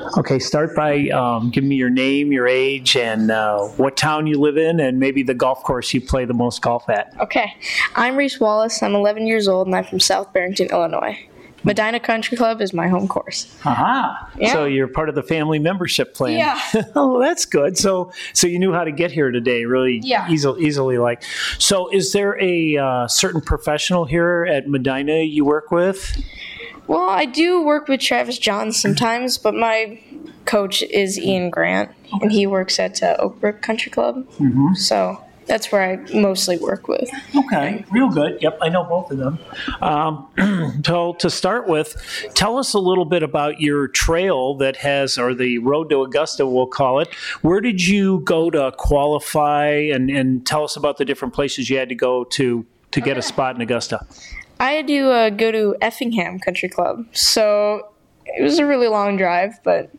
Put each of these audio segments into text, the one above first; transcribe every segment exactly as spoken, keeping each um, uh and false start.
Okay, start by um, giving me your name, your age, and uh, what town you live in, and maybe the golf course you play the most golf at. Okay, I'm Reese Wallace. I'm eleven years old, and I'm from South Barrington, Illinois. Medina Country Club is my home course. Aha! Yeah. So you're part of the family membership plan. Yeah. Oh, that's good. So, so you knew how to get here today, really Yeah. easily. Easily, like. So, is there a uh, certain professional here at Medina you work with? Well, I do work with Travis Johns sometimes, but my coach is Ian Grant, and he works at uh, Oakbrook Country Club. Mm-hmm. So that's where I mostly work with. Okay, real good. Yep, I know both of them. Um, so to start with, tell us a little bit about your trail that has, or the Road to Augusta, we'll call it. Where did you go to qualify, and, and tell us about the different places you had to go to to get a spot in Augusta? I had to uh, go to Effingham Country Club, so it was a really long drive, but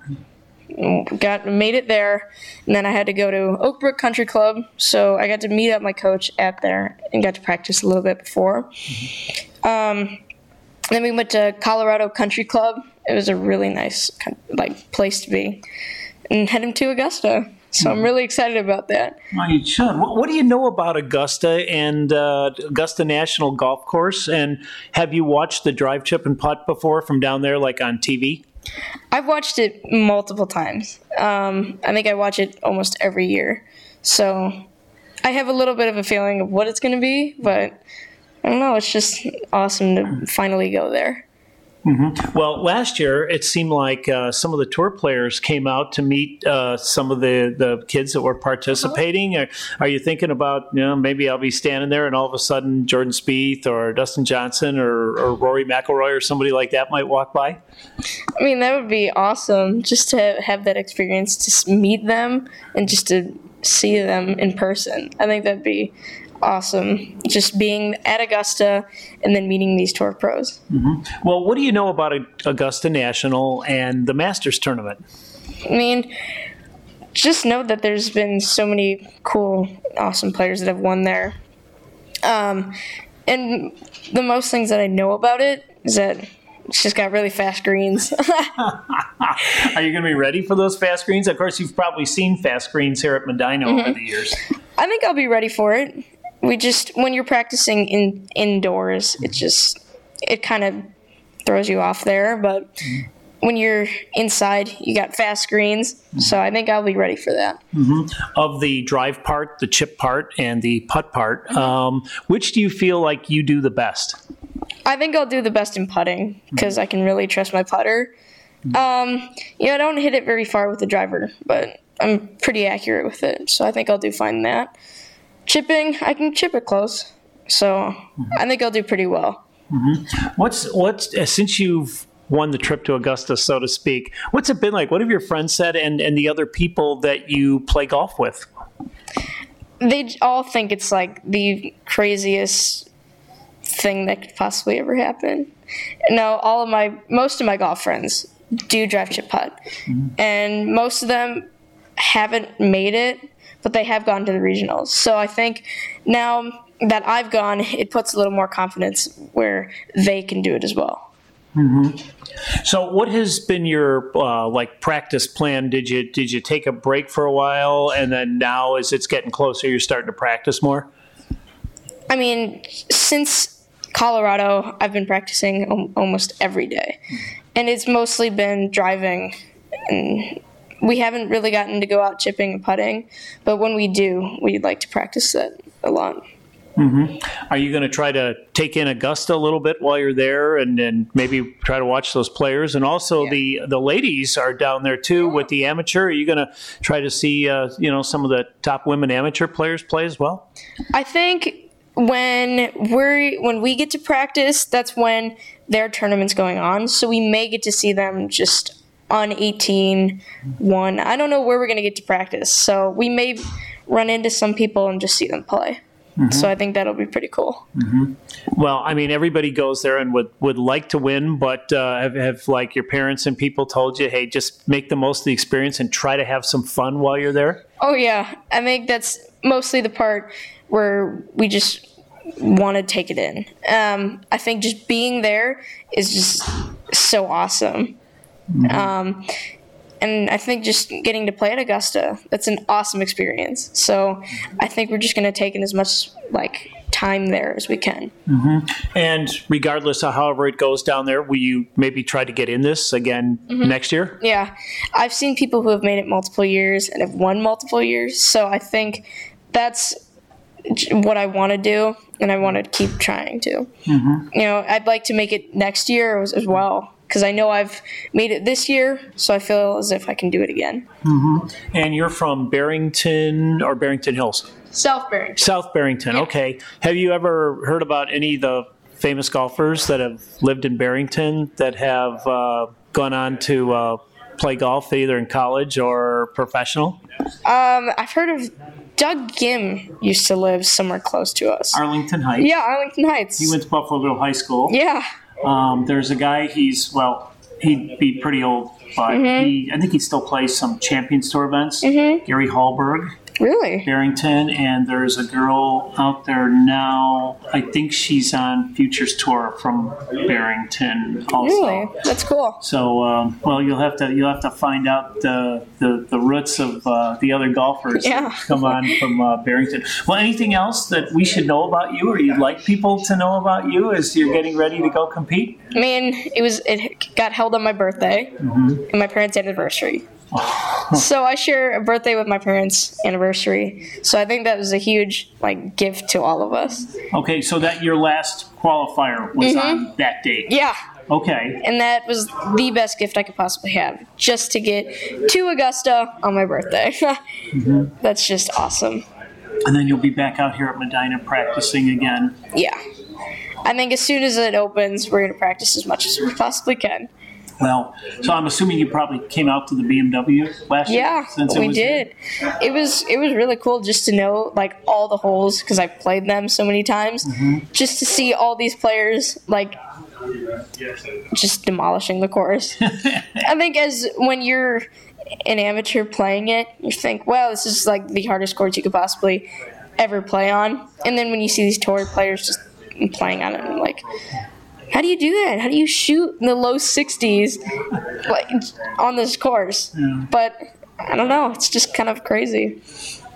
got made it there. And then I had to go to Oakbrook Country Club, so I got to meet up my coach at there and got to practice a little bit before. Mm-hmm. Um, then we went to Colorado Country Club. It was a really nice like place to be, and heading to Augusta. So I'm really excited about that. Well, you should. What, what do you know about Augusta and uh, Augusta National Golf Course? And have you watched the drive, chip, and putt before from down there, like on T V? I've watched it multiple times. Um, I think I watch it almost every year. So I have a little bit of a feeling of what it's going to be, but I don't know. It's just awesome to finally go there. Mm-hmm. Well, last year it seemed like uh, some of the tour players came out to meet uh, some of the, the kids that were participating. Are, are you thinking about, you know, maybe I'll be standing there and all of a sudden Jordan Spieth or Dustin Johnson or, or Rory McIlroy or somebody like that might walk by? I mean, that would be awesome just to have that experience, to meet them and just to see them in person. I think that'd be awesome, just being at Augusta and then meeting these tour pros. Mm-hmm. Well, what do you know about Augusta National and the Masters tournament? I mean, just know that there's been so many cool, awesome players that have won there. Um, and the most things that I know about it is that it's just got really fast greens. Are you going to be ready for those fast greens? Of course, you've probably seen fast greens here at Medina mm-hmm. over the years. I think I'll be ready for it. We just, when you're practicing in indoors, it just, it kind of throws you off there. But mm-hmm. when you're inside, you got fast greens. Mm-hmm. So I think I'll be ready for that. Mm-hmm. Of the drive part, the chip part, and the putt part, mm-hmm. um, which do you feel like you do the best? I think I'll do the best in putting because mm-hmm. I can really trust my putter. Mm-hmm. Um, yeah, I don't hit it very far with the driver, but I'm pretty accurate with it. So I think I'll do fine in that. Chipping, I can chip it close, so mm-hmm. I think I'll do pretty well. Mm-hmm. What's what's uh, since you've won the trip to Augusta, so to speak, what's it been like? What have your friends said, and, and the other people that you play golf with? They all think it's like the craziest thing that could possibly ever happen. Now, all of my most of my golf friends do drive, chip, putt, mm-hmm. and most of them haven't made it, but they have gone to the regionals. So I think now that I've gone, it puts a little more confidence where they can do it as well. Mm-hmm. So what has been your uh, like practice plan? Did you did you take a break for a while, and then now as it's getting closer, you're starting to practice more? I mean, since Colorado, I've been practicing om- almost every day, and it's mostly been driving. And we haven't really gotten to go out chipping and putting, but when we do, we'd like to practice that a lot. Mm-hmm. Are you going to try to take in Augusta a little bit while you're there, and then maybe try to watch those players? And also, yeah. the the ladies are down there too with the amateur. Are you going to try to see uh, you know some of the top women amateur players play as well? I think when we when we get to practice, that's when their tournament's going on. So we may get to see them just on eighteen, one. I don't know where we're going to get to practice. So we may run into some people and just see them play. Mm-hmm. So I think that'll be pretty cool. Mm-hmm. Well, I mean, everybody goes there and would, would like to win, but uh, have, have like your parents and people told you, hey, just make the most of the experience and try to have some fun while you're there? Oh, yeah. I think that's mostly the part where we just want to take it in. Um, I think just being there is just so awesome. Mm-hmm. Um, and I think just getting to play at Augusta, that's an awesome experience. So I think we're just going to take in as much like time there as we can. And regardless of however it goes down there, will you maybe try to get in this again next year? Yeah, I've seen people who have made it multiple years and have won multiple years. So I think that's j- what I want to do, and I want to keep trying to. You know, I'd like to make it next year as, as well, because I know I've made it this year, so I feel as if I can do it again. And you're from Barrington or Barrington Hills? South Barrington. South Barrington, okay. Have you ever heard about any of the famous golfers that have lived in Barrington that have uh, gone on to uh, play golf either in college or professional? Um, I've heard of Doug Gim used to live somewhere close to us. Arlington Heights. Yeah, Arlington Heights. He went to Buffalo Grove High School. Yeah. Um, there's a guy, he's, well, he'd be pretty old, but he, I think he still plays some Champions Tour events. Gary Hallberg, Really? Barrington, and there's a girl out there now, I think she's on Futures Tour from Barrington also. Really? That's cool. So, um, well, you'll have to you'll have to find out the the, the roots of uh, the other golfers Yeah. that come on from uh, Barrington. Well, anything else that we should know about you, or you'd like people to know about you as you're getting ready to go compete? I mean, it was it got held on my birthday and my parents' anniversary. So I share a birthday with my parents' anniversary. So I think that was a huge like gift to all of us. Okay, so that your last qualifier was on that date. Yeah. Okay. And that was the best gift I could possibly have, just to get to Augusta on my birthday. That's just awesome. And then you'll be back out here at Medina practicing again. Yeah. I think as soon as it opens, we're going to practice as much as we possibly can. Well, so I'm assuming you probably came out to the B M W last year? Yeah, since it we was did. It was it was really cool just to know like all the holes because I played them so many times. Just to see all these players like just demolishing the course. I think as when you're an amateur playing it, you think, "Wow, this is like the hardest course you could possibly ever play on." And then when you see these tour players just playing on it, I'm like, how do you do that? How do you shoot in the low sixties like on this course? But I don't know. It's just kind of crazy.